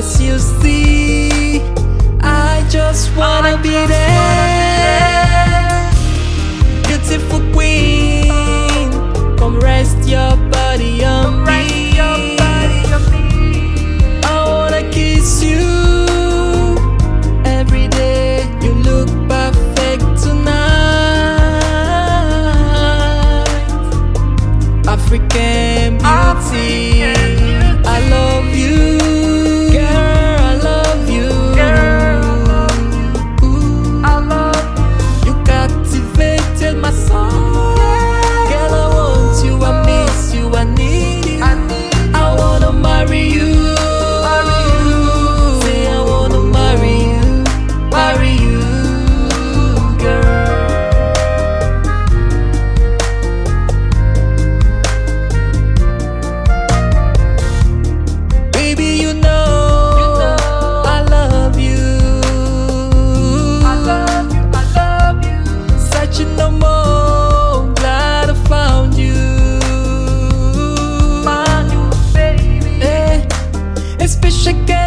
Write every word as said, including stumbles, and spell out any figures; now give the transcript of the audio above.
As you see, I just wanna be there. Beautiful queen, come rest your body on me. I wanna kiss you every day. You look perfect tonight. African beauty, I love you. Girl, I love you. Ooh, I love you. You captivated my soul. Girl, I want you, I miss you, I need you. I wanna marry you. Say I wanna marry you, marry you, girl. Baby, you know, I love you. I love you, I love you. Searching no more, glad I found you. Found you, baby. Eh, a special girl.